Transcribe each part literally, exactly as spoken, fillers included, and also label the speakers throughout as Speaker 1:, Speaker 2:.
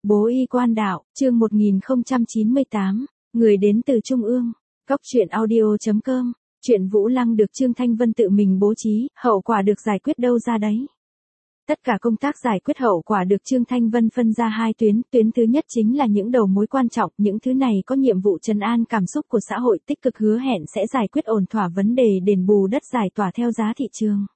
Speaker 1: Bố y quan đạo, chương một nghìn không trăm chín mươi tám, người đến từ Trung ương. Cóc truyện audio chấm com, chuyện Vũ Lăng được Trương Thanh Vân tự mình bố trí, hậu quả được giải quyết đâu ra đấy. Tất cả công tác giải quyết hậu quả được Trương Thanh Vân phân ra hai tuyến, tuyến thứ nhất chính là những đầu mối quan trọng, những thứ này có nhiệm vụ trấn an cảm xúc của xã hội, tích cực hứa hẹn sẽ giải quyết ổn thỏa vấn đề đền bù đất giải tỏa theo giá thị trường.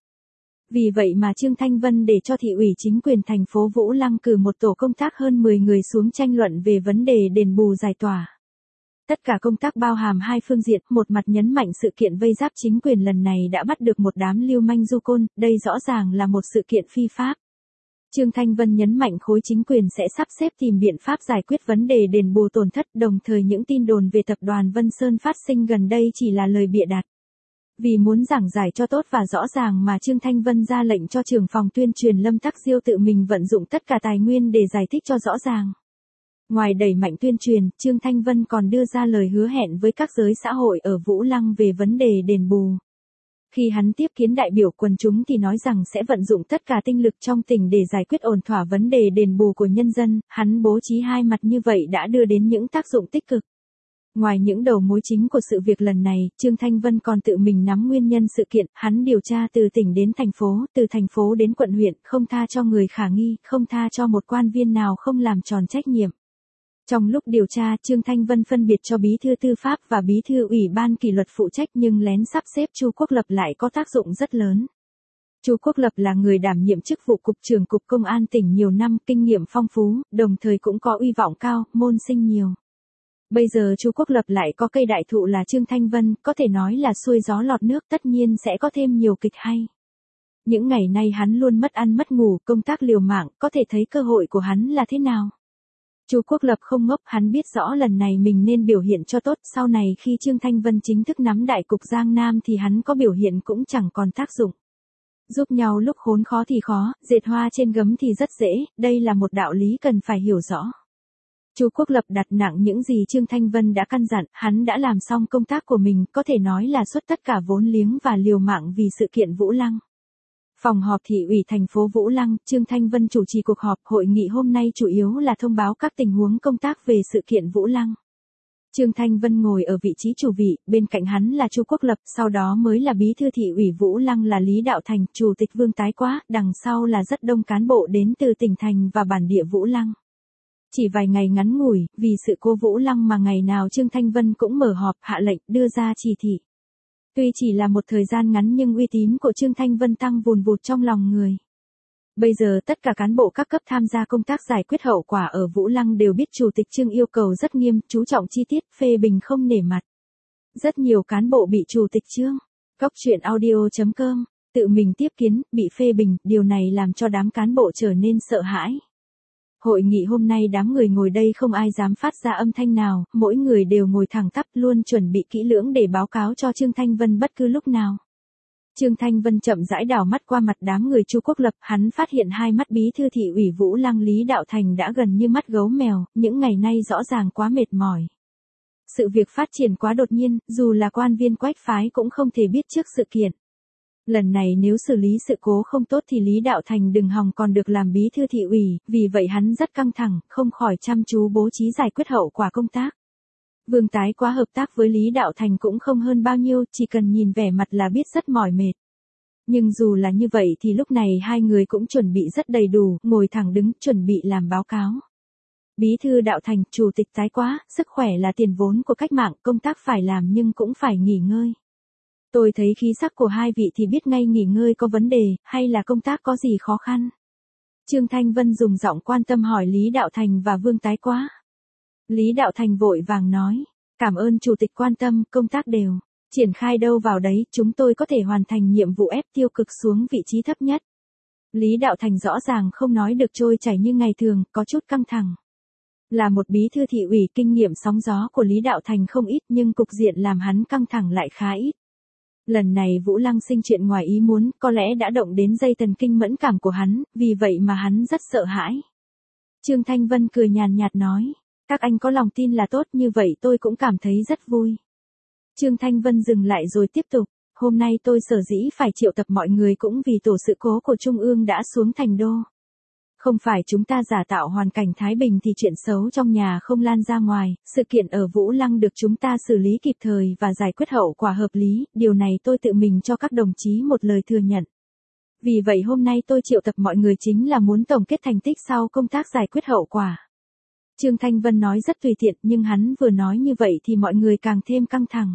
Speaker 1: Vì vậy mà Trương Thanh Vân để cho thị ủy chính quyền thành phố Vũ Lăng cử một tổ công tác hơn mười người xuống tranh luận về vấn đề đền bù giải tỏa. Tất cả công tác bao hàm hai phương diện, một mặt nhấn mạnh sự kiện vây giáp chính quyền lần này đã bắt được một đám lưu manh du côn, đây rõ ràng là một sự kiện phi pháp. Trương Thanh Vân nhấn mạnh khối chính quyền sẽ sắp xếp tìm biện pháp giải quyết vấn đề đền bù tổn thất, đồng thời những tin đồn về tập đoàn Vân Sơn phát sinh gần đây chỉ là lời bịa đặt. Vì muốn giảng giải cho tốt và rõ ràng mà Trương Thanh Vân ra lệnh cho trưởng phòng tuyên truyền Lâm Tắc Diêu tự mình vận dụng tất cả tài nguyên để giải thích cho rõ ràng. Ngoài đẩy mạnh tuyên truyền, Trương Thanh Vân còn đưa ra lời hứa hẹn với các giới xã hội ở Vũ Lăng về vấn đề đền bù. Khi hắn tiếp kiến đại biểu quần chúng thì nói rằng sẽ vận dụng tất cả tinh lực trong tỉnh để giải quyết ổn thỏa vấn đề đền bù của nhân dân, hắn bố trí hai mặt như vậy đã đưa đến những tác dụng tích cực. Ngoài những đầu mối chính của sự việc lần này, Trương Thanh Vân còn tự mình nắm nguyên nhân sự kiện, hắn điều tra từ tỉnh đến thành phố, từ thành phố đến quận huyện, không tha cho người khả nghi, không tha cho một quan viên nào không làm tròn trách nhiệm. Trong lúc điều tra, Trương Thanh Vân phân biệt cho bí thư tư pháp và bí thư ủy ban kỷ luật phụ trách nhưng lén sắp xếp Chu Quốc Lập lại có tác dụng rất lớn. Chu Quốc Lập là người đảm nhiệm chức vụ cục trưởng cục công an tỉnh nhiều năm, kinh nghiệm phong phú, đồng thời cũng có uy vọng cao, môn sinh nhiều. Bây giờ Chu Quốc Lập lại có cây đại thụ là Trương Thanh Vân, có thể nói là xuôi gió lọt nước, tất nhiên sẽ có thêm nhiều kịch hay. Những ngày nay hắn luôn mất ăn mất ngủ, công tác liều mạng, có thể thấy cơ hội của hắn là thế nào. Chu Quốc Lập không ngốc, hắn biết rõ lần này mình nên biểu hiện cho tốt, sau này khi Trương Thanh Vân chính thức nắm đại cục Giang Nam thì hắn có biểu hiện cũng chẳng còn tác dụng. Giúp nhau lúc khốn khó thì khó, dệt hoa trên gấm thì rất dễ, đây là một đạo lý cần phải hiểu rõ. Chu Quốc Lập đặt nặng những gì Trương Thanh Vân đã căn dặn, hắn đã làm xong công tác của mình, có thể nói là xuất tất cả vốn liếng và liều mạng vì sự kiện Vũ Lăng. Phòng họp thị ủy thành phố Vũ Lăng, Trương Thanh Vân chủ trì cuộc họp, hội nghị hôm nay chủ yếu là thông báo các tình huống công tác về sự kiện Vũ Lăng. Trương Thanh Vân ngồi ở vị trí chủ vị, bên cạnh hắn là Chu Quốc Lập, sau đó mới là bí thư thị ủy Vũ Lăng là Lý Đạo Thành, chủ tịch Vương Tái Quá, đằng sau là rất đông cán bộ đến từ tỉnh thành và bản địa Vũ Lăng. Chỉ vài ngày ngắn ngủi, vì sự cố Vũ Lăng mà ngày nào Trương Thanh Vân cũng mở họp, hạ lệnh, đưa ra chỉ thị. Tuy chỉ là một thời gian ngắn nhưng uy tín của Trương Thanh Vân tăng vùn vụt trong lòng người. Bây giờ tất cả cán bộ các cấp tham gia công tác giải quyết hậu quả ở Vũ Lăng đều biết Chủ tịch Trương yêu cầu rất nghiêm, chú trọng chi tiết, phê bình không nể mặt. Rất nhiều cán bộ bị Chủ tịch Trương, cóc truyện audio chấm com, tự mình tiếp kiến, bị phê bình, điều này làm cho đám cán bộ trở nên sợ hãi. Hội nghị hôm nay đám người ngồi đây không ai dám phát ra âm thanh nào, mỗi người đều ngồi thẳng tắp luôn chuẩn bị kỹ lưỡng để báo cáo cho Trương Thanh Vân bất cứ lúc nào. Trương Thanh Vân chậm rãi đảo mắt qua mặt đám người Chu Quốc Lập, hắn phát hiện hai mắt bí thư thị ủy Vũ Lăng Lý Đạo Thành đã gần như mắt gấu mèo, những ngày nay rõ ràng quá mệt mỏi. Sự việc phát triển quá đột nhiên, dù là quan viên Quách phái cũng không thể biết trước sự kiện. Lần này nếu xử lý sự cố không tốt thì Lý Đạo Thành đừng hòng còn được làm bí thư thị ủy, vì vậy hắn rất căng thẳng, không khỏi chăm chú bố trí giải quyết hậu quả công tác. Vương Tái Quá hợp tác với Lý Đạo Thành cũng không hơn bao nhiêu, chỉ cần nhìn vẻ mặt là biết rất mỏi mệt. Nhưng dù là như vậy thì lúc này hai người cũng chuẩn bị rất đầy đủ, ngồi thẳng đứng, chuẩn bị làm báo cáo. Bí thư Đạo Thành, Chủ tịch Tái Quá, sức khỏe là tiền vốn của cách mạng, công tác phải làm nhưng cũng phải nghỉ ngơi. Tôi thấy khí sắc của hai vị thì biết ngay nghỉ ngơi có vấn đề, hay là công tác có gì khó khăn. Trương Thanh Vân dùng giọng quan tâm hỏi Lý Đạo Thành và Vương Tái Quá. Lý Đạo Thành vội vàng nói, cảm ơn Chủ tịch quan tâm, công tác đều, triển khai đâu vào đấy, chúng tôi có thể hoàn thành nhiệm vụ ép tiêu cực xuống vị trí thấp nhất. Lý Đạo Thành rõ ràng không nói được trôi chảy như ngày thường, có chút căng thẳng. Là một bí thư thị ủy, kinh nghiệm sóng gió của Lý Đạo Thành không ít nhưng cục diện làm hắn căng thẳng lại khá ít. Lần này Vũ Lăng sinh chuyện ngoài ý muốn, có lẽ đã động đến dây thần kinh mẫn cảm của hắn, vì vậy mà hắn rất sợ hãi. Trương Thanh Vân cười nhàn nhạt nói, các anh có lòng tin là tốt, như vậy tôi cũng cảm thấy rất vui. Trương Thanh Vân dừng lại rồi tiếp tục, hôm nay tôi sở dĩ phải triệu tập mọi người cũng vì tổ sự cố của Trung ương đã xuống thành đô. Không phải chúng ta giả tạo hoàn cảnh thái bình thì chuyện xấu trong nhà không lan ra ngoài, sự kiện ở Vũ Lăng được chúng ta xử lý kịp thời và giải quyết hậu quả hợp lý, điều này tôi tự mình cho các đồng chí một lời thừa nhận. Vì vậy hôm nay tôi triệu tập mọi người chính là muốn tổng kết thành tích sau công tác giải quyết hậu quả. Trương Thanh Vân nói rất tùy tiện nhưng hắn vừa nói như vậy thì mọi người càng thêm căng thẳng.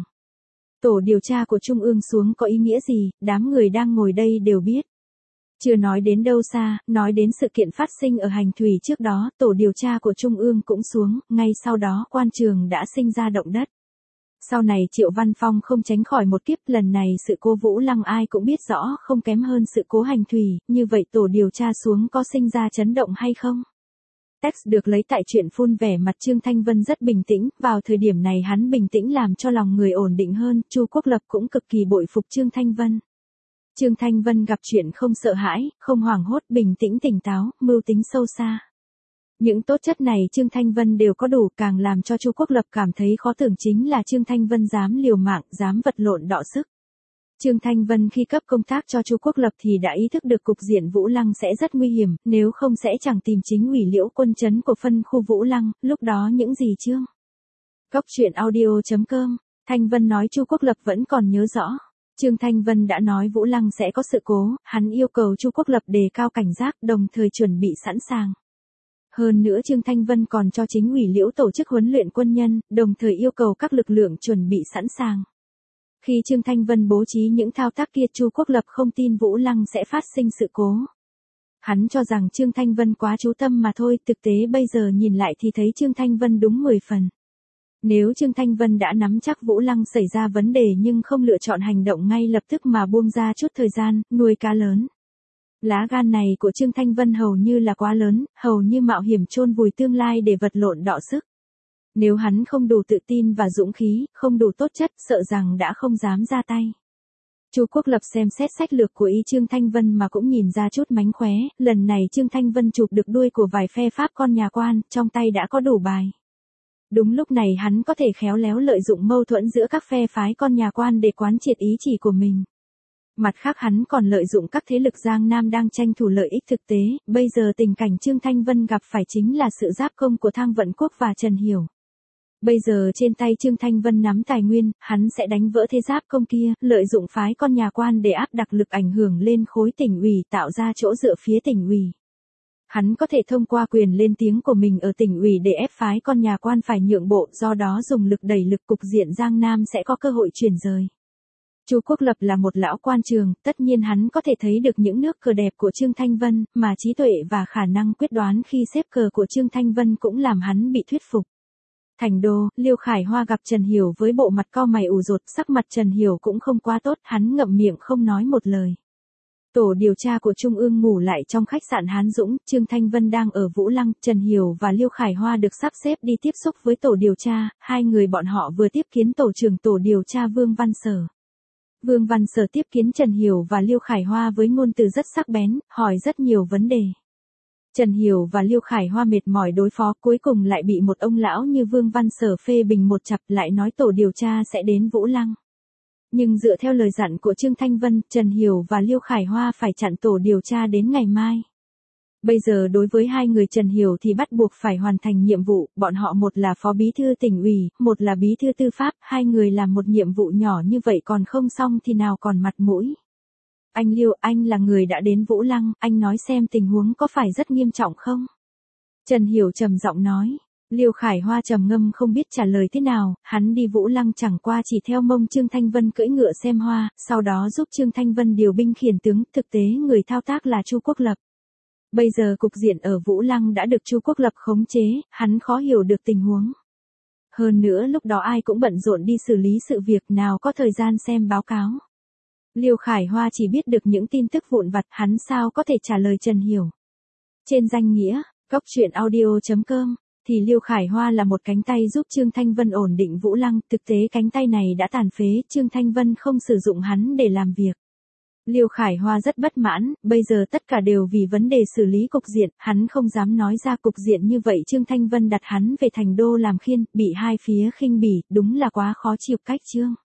Speaker 1: Tổ điều tra của Trung ương xuống có ý nghĩa gì, đám người đang ngồi đây đều biết. Chưa nói đến đâu xa, nói đến sự kiện phát sinh ở Hành Thủy trước đó, tổ điều tra của Trung ương cũng xuống, ngay sau đó quan trường đã sinh ra động đất. Sau này Triệu Văn Phong không tránh khỏi một kiếp, lần này sự cố Vũ Lăng ai cũng biết rõ không kém hơn sự cố Hành Thủy, như vậy tổ điều tra xuống có sinh ra chấn động hay không? Text được lấy tại chuyện phun vẻ mặt Trương Thanh Vân rất bình tĩnh, vào thời điểm này hắn bình tĩnh làm cho lòng người ổn định hơn, Chu Quốc Lập cũng cực kỳ bội phục Trương Thanh Vân. Trương Thanh Vân gặp chuyện không sợ hãi, không hoảng hốt, bình tĩnh tỉnh táo, mưu tính sâu xa. Những tố chất này Trương Thanh Vân đều có đủ, càng làm cho Chu Quốc Lập cảm thấy khó tưởng chính là Trương Thanh Vân dám liều mạng, dám vật lộn đọ sức. Trương Thanh Vân khi cấp công tác cho Chu Quốc Lập thì đã ý thức được cục diện Vũ Lăng sẽ rất nguy hiểm, nếu không sẽ chẳng tìm chính ủy Liễu Quân Trấn của phân khu Vũ Lăng, lúc đó những gì Trương. Cóc truyện audio chấm com, Thanh Vân nói Chu Quốc Lập vẫn còn nhớ rõ. Trương Thanh Vân đã nói Vũ Lăng sẽ có sự cố, hắn yêu cầu Chu Quốc Lập đề cao cảnh giác, đồng thời chuẩn bị sẵn sàng. Hơn nữa Trương Thanh Vân còn cho chính ủy Liễu tổ chức huấn luyện quân nhân, đồng thời yêu cầu các lực lượng chuẩn bị sẵn sàng. Khi Trương Thanh Vân bố trí những thao tác kia, Chu Quốc Lập không tin Vũ Lăng sẽ phát sinh sự cố. Hắn cho rằng Trương Thanh Vân quá chú tâm mà thôi, thực tế bây giờ nhìn lại thì thấy Trương Thanh Vân đúng mười phần. Nếu Trương Thanh Vân đã nắm chắc Vũ Lăng xảy ra vấn đề nhưng không lựa chọn hành động ngay lập tức mà buông ra chút thời gian, nuôi cá lớn. Lá gan này của Trương Thanh Vân hầu như là quá lớn, hầu như mạo hiểm chôn vùi tương lai để vật lộn đọ sức. Nếu hắn không đủ tự tin và dũng khí, không đủ tốt chất, sợ rằng đã không dám ra tay. Chu Quốc Lập xem xét sách lược của ý Trương Thanh Vân mà cũng nhìn ra chút mánh khóe, lần này Trương Thanh Vân chụp được đuôi của vài phe Pháp con nhà quan, trong tay đã có đủ bài. Đúng lúc này hắn có thể khéo léo lợi dụng mâu thuẫn giữa các phe phái con nhà quan để quán triệt ý chỉ của mình. Mặt khác hắn còn lợi dụng các thế lực Giang Nam đang tranh thủ lợi ích thực tế, bây giờ tình cảnh Trương Thanh Vân gặp phải chính là sự giáp công của Thang Vận Quốc và Trần Hiểu. Bây giờ trên tay Trương Thanh Vân nắm tài nguyên, hắn sẽ đánh vỡ thế giáp công kia, lợi dụng phái con nhà quan để áp đặt lực ảnh hưởng lên khối tỉnh ủy, tạo ra chỗ dựa phía tỉnh ủy. Hắn có thể thông qua quyền lên tiếng của mình ở tỉnh ủy để ép phái con nhà quan phải nhượng bộ, do đó dùng lực đẩy lực, cục diện Giang Nam sẽ có cơ hội chuyển rời. Chu Quốc Lập là một lão quan trường, tất nhiên hắn có thể thấy được những nước cờ đẹp của Trương Thanh Vân, mà trí tuệ và khả năng quyết đoán khi xếp cờ của Trương Thanh Vân cũng làm hắn bị thuyết phục. Thành Đô, Liêu Khải Hoa gặp Trần Hiểu với bộ mặt cau mày ủ rột, sắc mặt Trần Hiểu cũng không quá tốt, hắn ngậm miệng không nói một lời. Tổ điều tra của Trung ương ngủ lại trong khách sạn Hán Dũng, Trương Thanh Vân đang ở Vũ Lăng, Trần Hiểu và Liêu Khải Hoa được sắp xếp đi tiếp xúc với tổ điều tra, hai người bọn họ vừa tiếp kiến tổ trưởng tổ điều tra Vương Văn Sở. Vương Văn Sở tiếp kiến Trần Hiểu và Liêu Khải Hoa với ngôn từ rất sắc bén, hỏi rất nhiều vấn đề. Trần Hiểu và Liêu Khải Hoa mệt mỏi đối phó, cuối cùng lại bị một ông lão như Vương Văn Sở phê bình một chặp, lại nói tổ điều tra sẽ đến Vũ Lăng. Nhưng dựa theo lời dặn của Trương Thanh Vân, Trần Hiểu và Liêu Khải Hoa phải chặn tổ điều tra đến ngày mai. Bây giờ đối với hai người Trần Hiểu thì bắt buộc phải hoàn thành nhiệm vụ, bọn họ một là phó bí thư tỉnh ủy, một là bí thư tư pháp, hai người làm một nhiệm vụ nhỏ như vậy còn không xong thì nào còn mặt mũi. Anh Liêu, anh là người đã đến Vũ Lăng, anh nói xem tình huống có phải rất nghiêm trọng không? Trần Hiểu trầm giọng nói. Liêu Khải Hoa trầm ngâm không biết trả lời thế nào, hắn đi Vũ Lăng chẳng qua chỉ theo mông Trương Thanh Vân cưỡi ngựa xem hoa, sau đó giúp Trương Thanh Vân điều binh khiển tướng, thực tế người thao tác là Chu Quốc Lập. Bây giờ cục diện ở Vũ Lăng đã được Chu Quốc Lập khống chế, hắn khó hiểu được tình huống. Hơn nữa lúc đó ai cũng bận rộn đi xử lý sự việc, nào có thời gian xem báo cáo. Liêu Khải Hoa chỉ biết được những tin tức vụn vặt, hắn sao có thể trả lời Trần Hiểu. Trên danh nghĩa, cóc truyện audio chấm com, thì Liêu Khải Hoa là một cánh tay giúp Trương Thanh Vân ổn định Vũ Lăng, thực tế cánh tay này đã tàn phế, Trương Thanh Vân không sử dụng hắn để làm việc. Liêu Khải Hoa rất bất mãn, bây giờ tất cả đều vì vấn đề xử lý cục diện, hắn không dám nói ra cục diện như vậy. Trương Thanh Vân đặt hắn về Thành Đô làm khiên, bị hai phía khinh bỉ, đúng là quá khó chịu cách Trương.